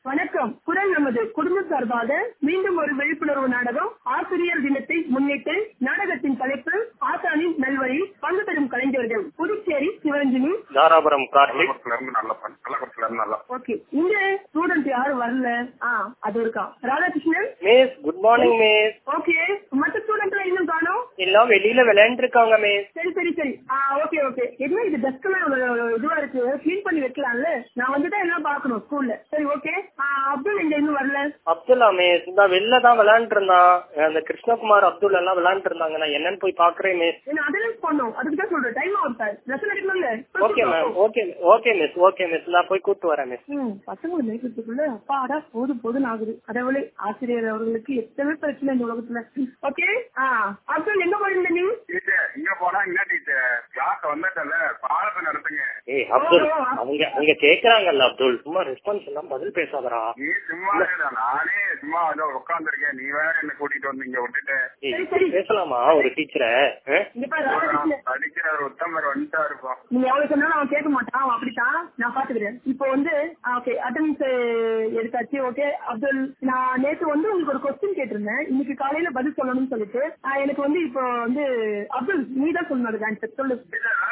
வணக்கம். குரல் நமது குடும்ப சார்பாக மீண்டும் ஒரு விழிப்புணர்வு நாடகம் ஆசிரியர் தினத்தை முன்னிட்டு நாடகத்தின் தலைப்பு ஆசானின் நல்வழி. பங்கு பெறும் கலைஞர்கள் புதுச்சேரி சிவரஞ்சனி, தாராபுரம் கார்த்திக். ஓகே. இங்க ஸ்டூடெண்ட் யாரும் வரல. அது இருக்கா Radhakrishnan. Miss good morning miss. Okay. மற்ற ஸ்டூடெண்ட் இன்னும் காணோம். எல்லாம் வெளியில விளையாண்டு இருக்காங்க மிஸ். சரி சரி சரி. Okay okay. என்ன இது டெஸ்க் எல்லாம் இதுவா இருக்கு, கிளீன் பண்ணி வைக்கலாம்ல. நான் வந்துட்டு எல்லாம் பாக்கணும் ஸ்கூல்ல. சரி ஓகே. அப்துல் இங்க இன்னும் வரல. அப்துல்லா மிஸ் இந்த வெளில தான் விளையாண்டு இருந்தான். அந்த கிருஷ்ணகுமார் அப்துல் எல்லாம் விளையாண்டு இருந்தாங்க. நான் என்னன்னு போய் பாக்குறேன் மிஸ். என்ன அதெல்லாம் பண்ணோம். அதுக்கு தான் சொல்றேன் டைம் ஆகும் சார். லெசன் எடுக்கணும்ல. Okay ma'am. ஓகே மிஸ் நான் போய் கூட்டு வரேன் மிஸ். பசங்க மேய்க்கிறதுக்குள்ள அப்பாடா போதும் ஆகுது. அதேபோல ஆசிரியர் அவர்களுக்கு எத்தனை பிரச்சனை இந்த உலகத்துல. ஓகே. அப்துல் எங்க போறீங்க நீ? இங்க போனா என்ன டீச்சர் கிளாஸ் வந்துட்டல பாடத்தை நடத்துங்க. ஏய் அப்துல் அவங்க கேக்குறாங்கல்ல அப்துல், சும்மா ரெஸ்பான்ஸ் எல்லாம் பதில் பேசாதடா. நீ சும்மா நானே சும்மா உட்காந்துருக்கேன். நீ வேற என்ன கூட்டிட்டு வந்து இங்க விட்டுட்டு பேசலாமா ஒரு டீச்சரை? படிக்கிற ஒரு உத்தமர் வந்துட்டா இருக்கும். நீங்க எவ்வளவு சொன்னாலும் அவன் கேட்க மாட்டான். அவன் அப்படித்தான். நான் பாத்துக்கிறேன். இப்போ வந்து ஓகே அட்டெண்டன்ஸ் எடுத்தாச்சு. ஓகே அப்துல், நான் நேற்று வந்து உங்களுக்கு ஒரு கொஸ்டின் கேட்டிருந்தேன். இன்னைக்கு காலையில பதில் சொல்லணும்னு சொல்லிட்டு எனக்கு வந்து இப்போ வந்து அப்துல் நீ தான் சொல்லணும் ஆன்சர் சொல்லு.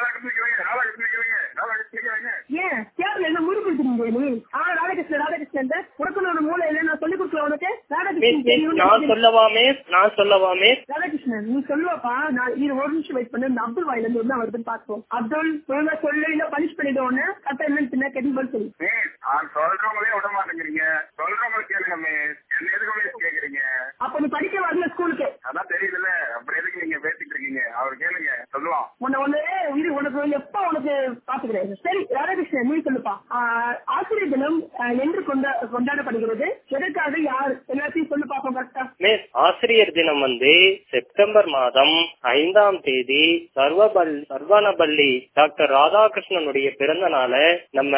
ஏன் கேரள என்ன முடி கொடுத்துருங்க நீ? ராதாகிருஷ்ணன் உனக்கு ஒரு மூளை இல்லை. நான் சொல்லி கொடுக்கல உனக்கு. ராதாகிருஷ்ணன் ராதாகிருஷ்ணன் நீ சொல்லுவாப்பா. நான் இது ஒரு நிமிஷம் வெயிட் பண்ணு. இந்த அப்துல் வாயில இருந்து என்ன வருதுன்னு பாப்போம். அப்துல் ஒழுங்கா சொல்லு, இல்ல பனிஷ் பண்ணிடுவோன்னு கரெக்டா என்னன்னு கேட்டு சொல்லு. சொல்றவங்களே விட மாட்டேங்கிறீங்க. சொல்றவங்களுக்கு கேளுங்க மிஸ். என்ன எதுக்கு கேக்குறீங்க? அப்ப நீ படிக்க வரல ஸ்கூலுக்கு. அதான் தெரியுதுல்ல. அப்புறம் எதுக்கு நீங்க பேசிட்டு இருக்கீங்க? அவர் கேளுங்க சொல்லுவான். உனக்கு எப்ப உனக்கு பாத்துக்கிறேன். சரி ராதாகிருஷ்ணன் நீ சொல்லுப்பா. ஆசிரியர் தினம் என்று கொண்டாடப்படுகிறது? எதற்காக, யார், எல்லாத்தையும் சொல்லு பாப்போம் கரெக்டா. மிஸ் ஆசிரியர் தினம் வந்து செப்டம்பர் மாதம் 5ஆம் தேதி சர்வனபள்ளி டாக்டர் ராதாகிருஷ்ணனுடைய பிறந்த நாள நம்ம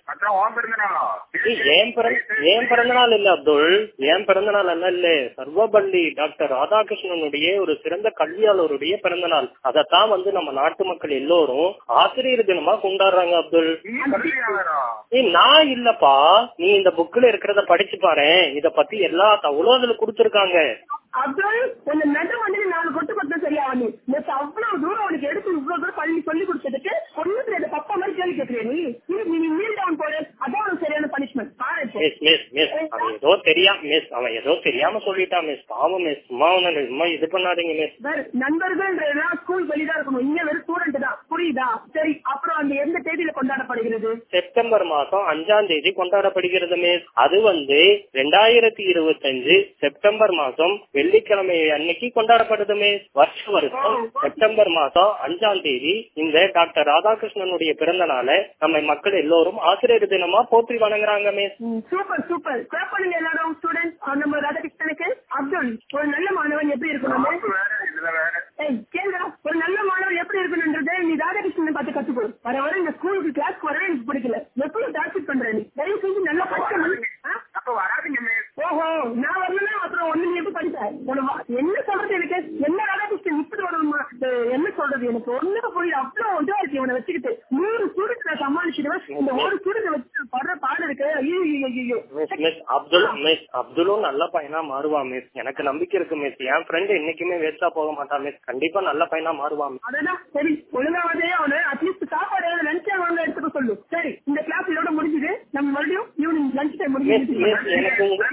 ஏன் பிறந்த நாள் இல்ல அப்துல், ஏன் பிறந்த நாள் அல்ல இல்ல, சர்வபள்ளி டாக்டர் ராதாகிருஷ்ணனுடைய ஒரு சிறந்த கல்வியாளருடைய பிறந்த நாள். அதத்தான் வந்து நம்ம நாட்டு மக்கள் எல்லோரும் ஆசிரியர் தினமா கொண்டாடுறாங்க அப்துல். நான் இல்லப்பா, நீ இந்த புக்ல இருக்கிறத படிச்சு பாரு. இத பத்தி எல்லா தகவலும் அதுல கொடுத்திருக்காங்க. அப்துல் உன்னை நடு வந்து 4 கொட்டு கொட்ட சரியா வந்து அவ்வளவு தூரம் உனக்கு எடுத்து இவ்வளவு தூரம் பள்ளி சொல்லி கொடுத்ததுக்கு ஒண்ணு தெரியாத பப்பா மாதிரி கேள்வி கேட்கிறேன். நீ மீல் டவுன் போடு. அதான் உனக்கு சரியான பனிஷ்மெண்ட். அவன் ஏதோ தெரியாம சொல்லிட்டான் மிஸ். பாவம் மிஸ். சும்மா இது பண்ணாதீங்க மிஸ். நண்பர்கள் ஸ்கூல் வெளிதான் இருக்கணும். இங்க வெறும் ஸ்டூடெண்ட் தான். புரியுதா? சரி அப்புறம் அந்த எந்த தேதியில கொண்டாடப்படுகிறது? செப்டம்பர் மாசம் 5ஆம் தேதி கொண்டாடப்படுகிறது மிஸ். அது வந்து 2025 செப்டம்பர் மாசம் வெள்ளிக்கிழமை அன்னைக்கு கொண்டாடப்படுது மிஸ். வருஷம் செப்டம்பர் மாசம் 5ஆம் தேதி இந்த டாக்டர் ராதாகிருஷ்ணனுடைய பிறந்த நாள நம்ம மக்கள் எல்லோரும் ஆசிரியர் தினமா போற்றி வணங்குறாங்க மிஸ். Super super. கிளாப் பண்ணுங்க எல்லாரும் ஸ்டூடெண்ட்ஸ். நம்ம ராதாகிருஷ்ணனுக்கு. அப்துல் ஒரு நல்ல மாணவன் எப்படி இருக்கணும்? கேளுங்க. ஒரு நல்ல மாணவன் எப்படி இருக்கணும்ன்றது நீ ராதாகிருஷ்ணன் பார்த்து கத்துக்கோ. வர வர இந்த ஸ்கூலுக்கு கிளாஸ்க்கு வரவே எனக்கு பிடிக்கல. எப்படி டார்கெட் பண்ற நீ? தயவு செஞ்சு நல்லா படிக்கணும். ஓஹோ நான் வரலன்னா அப்புறம் ஒண்ணு நீ எப்படி படிப்ப? என்ன சொல்றது எனக்கு? என்ன ராதாகிருஷ்ணன் இப்படி என்ன சொல்றது எனக்கு ஒண்ணுக்கு புரியல. அவ்வளவு இதா இருக்கு இவனை வச்சுக்கிட்டு. 100 ஸ்டூடெண்ட் நான் சமாளிச்சிடுவேன். இந்த ஒரு ஸ்டூடெண்ட் வச்சு படுற பாடு இருக்கு. ஐயோ அப்துலும் நல்ல பையனா மாறுவான் மிஸ். எனக்கு நம்பிக்கை இருக்கு மிஸ். என் ஃப்ரெண்ட் என்னைக்குமே வேஸ்டா போக மாட்டான் மிஸ். கண்டிப்பா நல்ல பையனா மாறுவான். அதான் சரி. ஒழுங்காவதே அவனை அட்லீஸ்ட் சாப்பாடு லஞ்ச் வாங்க எடுத்துக்க சொல்லு. சரி இந்த கிளாஸ் இதோட முடிஞ்சுது. நம்ம மறுபடியும் ஈவினிங் லஞ்ச் டைம் முடிஞ்சு.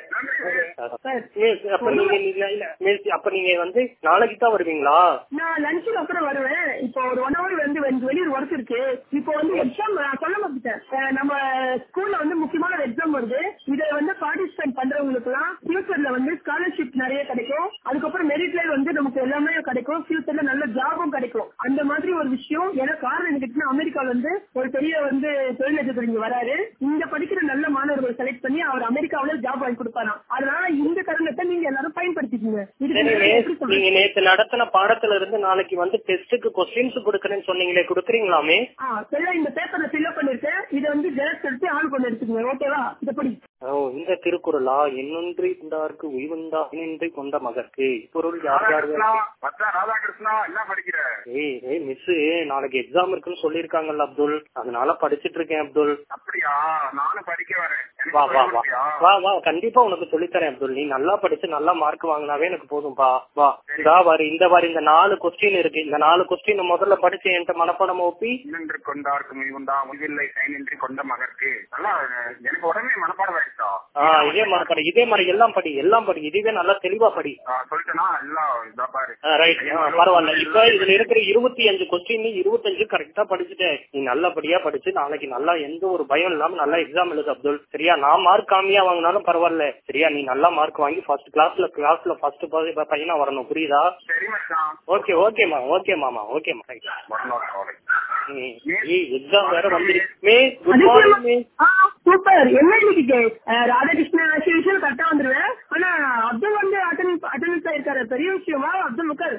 அப்ப நீங்க வந்து நாளைக்கு தான் வருவீங்களா? நான் லஞ்சுக்கு அப்புறம் வருவேன். இப்போ ஒரு 1 hour வந்து வெளியூர் ஒர்க் இருக்கு. இப்போ வந்து எக்ஸாம் சொல்ல மாட்டேன். நம்ம ஸ்கூல்ல வந்து முக்கியமான ஒரு எக்ஸாம் வருது. இதை வந்து பார்ட்டிசிபேட் பண்றவங்களுக்கு எல்லாம் ஃபியூச்சர்ல வந்து ஸ்காலர்ஷிப் நிறைய கிடைக்கும். அதுக்கப்புறம் மெரிட்ல வந்து நமக்கு எல்லாமே கிடைக்கும். ஃபியூச்சர்ல நல்ல ஜாபும் கிடைக்கும். அந்த மாதிரி ஒரு விஷயம். ஏன்னா காரணம் எனக்கு அமெரிக்கால வந்து ஒரு பெரிய வந்து தொழிலதிபர் இங்க வராரு. இங்க படிக்கிற நல்ல மாணவர்களை செலக்ட் பண்ணி அவர் அமெரிக்காவில ஜாப் வாங்கி கொடுப்பாராம். அதனால இந்த தருணத்தை நீங்க எல்லாரும் பயன்படுத்திக்கீங்க. நீங்க நேற்று நடத்தின பாடத்துல இருந்து நாளைக்கு வந்து டெஸ்டுக்கு கொஸ்டின்ஸ் கொடுக்கறேன்னு சொன்னீங்களே, கொடுக்குறீங்களாமே? இந்த பேப்பர்ல ஃபில் அப் பண்ணிருக்கேன். இதை வந்து ஜெராக்ஸ் எடுத்து ஆன் பண்ணி எடுத்துக்கோங்க. ஓகேவா? இதை படி. இந்த திருக்குறளா என்னொன்றி கொண்டாருக்கு உய்வுண்டா இன்றி கொண்ட மகற்கு பொருள் யார் யார்? ராதாகிருஷ்ணா என்ன படிக்கிற? மிஸ் நாளைக்கு எக்ஸாம் இருக்குன்னு சொல்லிருக்காங்கல்ல அப்துல், அதனால படிச்சிட்டு இருக்கேன் அப்துல். அப்படியா? நானும் படிக்க வரேன். வா வா வா வா வா கண்டிப்பா உனக்கு சொல்லித்தரேன் அப்துல். நீ நல்லா படிச்சு நல்லா மார்க் வாங்கினாவே எனக்கு போதும்பா. வா இந்த வாரி இந்த 4 கொஸ்டின் இருக்கு. இந்த 4 கொஸ்டின் முதல்ல படிச்சு என்கிட்ட மனப்பாடம் ஓப்பி. நின்று கொண்டாருக்கு உய்வுண்டா உய்வில்லை கைநின்றி கொண்ட மகற்கு. நல்லா எனக்கு உடனே மனப்பாடம் ஆயிடுச்சா? இதே மாதிரி எல்லாம் படி இதுவே நல்லா தெளிவா படி. சொல்லிட்டேனா? எல்லாம் பாரு. ரைட், பரவாயில்ல. இப்ப இதுல இருக்கிற 25 கொஸ்டின் 25 கரெக்டா படிச்சுட்டேன். நீ நல்லபடியா படிச்சு நாளைக்கு நல்லா எந்த ஒரு பயம் இல்லாம நல்லா எக்ஸாம் எழுது அப்துல். சரியா? நான் மார்க் கம்மியா வாங்கினாலும் பரவாயில்ல. சரியா? நீ நல்லா மார்க் வாங்கி ஃபர்ஸ்ட் கிளாஸ்ல ஃபர்ஸ்ட் பையனா வரணும். புரியுதா? ஓகே ஓகேமா ஓகேமா ஓகேமா. எக்ஸாம் வேற வந்துருக்கு. Good morning. சூப்பர். என்ன இன்னைக்கு ராதாகிருஷ்ணன் விஷயம் கரெக்டா வந்துருவேன். ஆனா அப்துல் வந்து அட்டெண்டன்ஸ் ஆயிருக்காரு. பெரிய விஷயமா அப்துல் முக்கர்?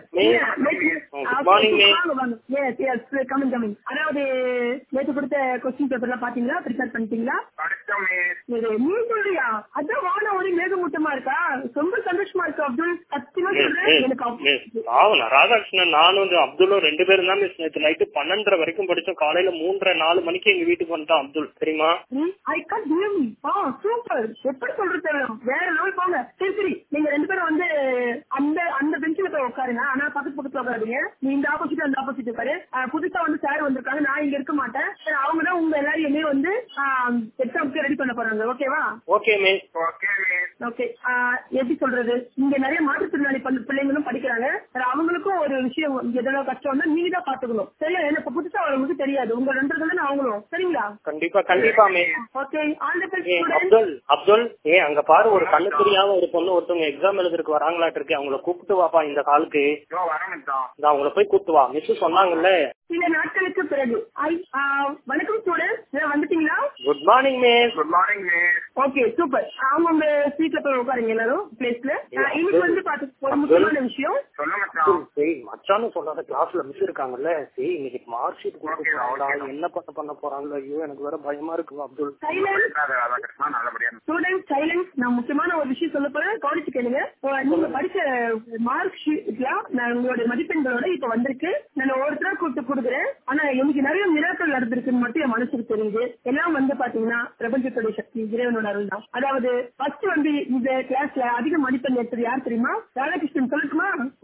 அதாவது நேற்று கொடுத்த கொஸ்டின் பேப்பர் எல்லாம் பாத்தீங்களா? ப்ரிப்பேர் பண்ணிட்டீங்களா? நீ சொல்றியா? அதான் வான ஒரு மேகமூட்டமா இருக்கா? ரொம்ப சந்தோஷமா இருக்கு அப்துல். சத்தியமா சொல்றேன் எனக்கு. ராதாகிருஷ்ணன் நானும் அப்துல்லும் 2 பேரும் தான் நேற்று நைட்டு 12:30 வரைக்கும் படிச்சோம். காலையில 3:30-4 மணிக்கு எங்க வீட்டுக்கு வந்துட்டோம் அப்துல். தெரியுமா? சூப்பர். எப்படி சொல்றது? வேற லெவல் போங்க. சரி நீங்க 2 பேரும் வந்து அந்த பெஞ்சில போய் உட்காருங்க. ஆனா பக்கத்துல உட்காருங்க. நீ இந்த ஆப்போசிட் அந்த ஆப்போசிட் உட்காரு. புதுசா வந்து சார் வந்திருக்காங்க. நான் இங்க இருக்க மாட்டேன். அவங்கதான் உங்க எல்லாரையுமே வந்து எக்ஸாம்க்கு ரெடி பண்ண போறாங்க. ஓகேவா? Okay miss. ஓகே. எப்படி சொல்றது? இங்க நிறைய மாற்றுத்திறனாளி பிள்ளைங்களும் படிக்கிறாங்க. அவங்களுக்கும் ஒரு விஷயம் எதனா கஷ்டம் வந்தா நீங்க தான் பாத்துக்கணும். சரியா? எனக்கு புதுசா அவங்களுக்கு தெரியாது. உங்க 2 தானே அவங்களும். சரிங்களா? கண்டிப்பா கண்டிப்பா மிஸ். ஓகே. அப்துல் அங்க பாரு, ஒரு கண்ணு தெரியாம ஒரு பொண்ணு ஒருத்தவங்க எக்ஸாம் எழுதுறதுக்கு வராங்களாட்டு இருக்கு. அவங்கள கூப்பிட்டு வாப்பா இந்த காலுக்கு. அவங்கள போய் கூப்பிட்டு வா. மிஸ் சொன்னாங்கல்ல சில நாட்களுக்கு பிறகு. வணக்கம் ஸ்டூடெண்ட்ஸ், வந்துட்டீங்களா? Good morning miss. Good morning miss. Okay super. அவங்க சீட்ல போய் உட்காருங்க எல்லாரும் பிளேஸ்ல. இன்னைக்கு வந்து ஒரு முக்கியமான விஷயம் மச்சான்னு சொல்லாத கிளாஸ்ல மிஸ் இருக்காங்கல்ல. இன்னைக்கு மார்க் ஷீட் கொடுக்க என்ன பண்ண போறாங்களோ. ஐயோ எனக்கு வேற பயமா இருக்கு அப்துல். Student silence. நான் முக்கியமான ஒரு விஷயம் சொல்ல போறேன், கவனிச்சு கேளுங்க. நீங்க படிச்ச மார்க் ஷீட்ல நான் உங்களுடைய மதிப்பெண்களோட இப்ப வந்திருக்கு. நான் ஒருத்தரா கூப்பிட்டு கொடுக்குறேன். ஆனா எனக்கு நிறைய மிராக்கள் நடந்திருக்குன்னு மட்டும் என் மனசுக்கு தெரியுது. எல்லாம் வந்து பாத்தீங்கன்னா பிரபஞ்சத்துடைய சக்தி, இறைவனோட அருள் தான். அதாவது ஃபர்ஸ்ட் வந்து இந்த கிளாஸ்ல அதிக மதிப்பெண் எடுத்தது யார் தெரியுமா? ராதாகிருஷ்ணன். சொல்லட்டுமா?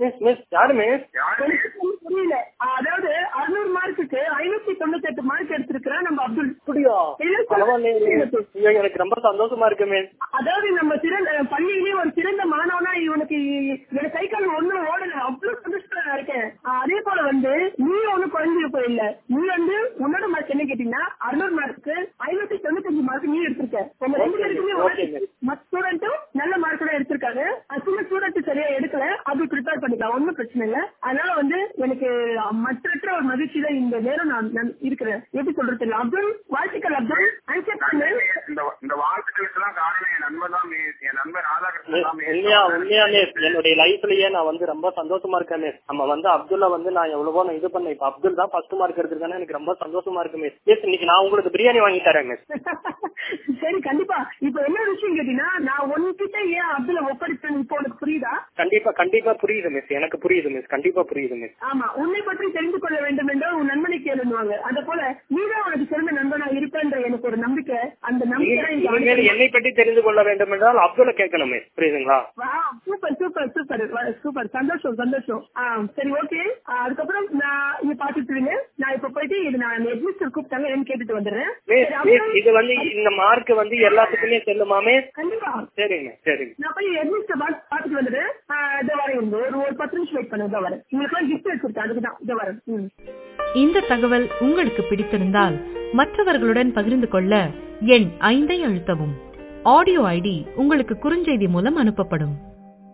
புரியல. அதாவது 600 மார்க்குக்கு 598 மார்க் எடுத்திருக்கிறா நம்ம அப்துல். எனக்கு ரொம்ப சந்தோஷமா இருக்கு. அதாவது நம்ம பள்ளியிலேயே ஒரு சிறந்த மாணவனா இவனுக்கு கை கால் ஒண்ணும் ஓடல. அவ்வளவு சந்தோஷமா இருக்கேன். அதே போல வந்து நீ ஒன்னும் குறைஞ்சு போயில்ல. நீ வந்து உன்னோட மார்க் என்ன கேட்டீங்கன்னா 600 மார்க்கு 595 மார்க் நீ எடுத்திருக்க. உங்க 2 பேருக்குமே ஸ்டூடெண்ட்டும் நல்ல மார்க் தான் எடுத்திருக்காங்க. சில ஸ்டூடெண்ட் சரியா எடுக்கல. அது ப்ரிப்பேர் பண்ணிக்கலாம், ஒன்னும் பிரச்சனை இல்ல. அதனால வந்து எனக்கு மற்ற ஒரு மகிழ்ச்சி தான் இந்த நேரம் நான் இருக்கிறேன். எப்படி சொல்றது இல்ல அப்துல். வாழ்த்துக்கள் அப்துல். இந்த வாழ்த்துக்களுக்கு எல்லாம் காரணம் என் நண்பர் தான். என் நண்பர் ராதாகிருஷ்ணன். உண்மையாலே என்னுடைய லைஃப்லயே நான் வந்து ரொம்ப சந்தோஷமா இருக்கேன். நம்ம வந்து அப்துல்ல வந்து நான் எவ்வளவோ நான் இது பண்ணேன். இப்ப அப்துல் தான் ஃபர்ஸ்ட் மார்க் எடுத்திருக்கானே. எனக்கு ரொம்ப சந்தோஷமா இருக்கு மிஸ். இன்னைக்கு நான் உங்களுக்கு பிரியாணி வாங்கி தரேன் மிஸ். சரி கண்டிப்பா. இப்ப என்ன விஷயம் கேட்டீங்கன்னா நான் உன்கிட்ட ஏன் அப்துல்ல ஒப்படைச்சேன் இப்போ உனக்கு புரியுதா? கண்டிப்பா புரியுது மிஸ். எனக்கு புரியுது மிஸ். கண்டிப்பா புரியுது மிஸ். ஆமா, உன்னை பற்றி தெரிந்து கொள்ள வேண்டும் என்றால் உன் நண்பனை கேளுவாங்க. அத போல நீதான் உனக்கு சிறந்த நண்பனா இருப்பேன்ற எனக்கு ஒரு நம்பிக்கை. அந்த நம்பிக்கை என்னை பற்றி தெரிந்து கொள்ள வேண்டும் என்றால் அப்துல்ல கேட்கணும் மிஸ். புரியுதுங்களா? Super super super super. சந்தோஷம் சந்தோஷம். சரி ஓகே. அதுக்கப்புறம் நான் இங்க பாத்துட்டு இருக்கேன். நான் இப்ப போயிட்டு இது நான் எட்மிஸ்டர் கூப்பிட்டாங்க என்ன கேட்டுட்டு வந்துடுறேன். இது வந்து இந்த மார்க் வந்து எல்லாத்துக்குமே செல்லுமாமே? கண்டிப்பா. சரிங்க சரிங்க. நான் போய் எட்மிஸ்டர் பாத்துட்டு வந்துடுறேன். இதை வரேன். ஒரு 10 நிமிஷம் வெயிட் பண்ண வரேன். உங்களுக்கு கிஃப்ட் வச்சிருக்கேன். அதுக்குதான் இதை வரேன். இந்த தகவல் உங்களுக்கு பிடித்திருந்தால் மற்றவர்களுடன் பகிர்ந்து கொள்ள எண் 5 அழுத்தவும். ஆடியோ ஐடி உங்களுக்கு குறுஞ்செய்தி மூலம் அனுப்பப்படும்.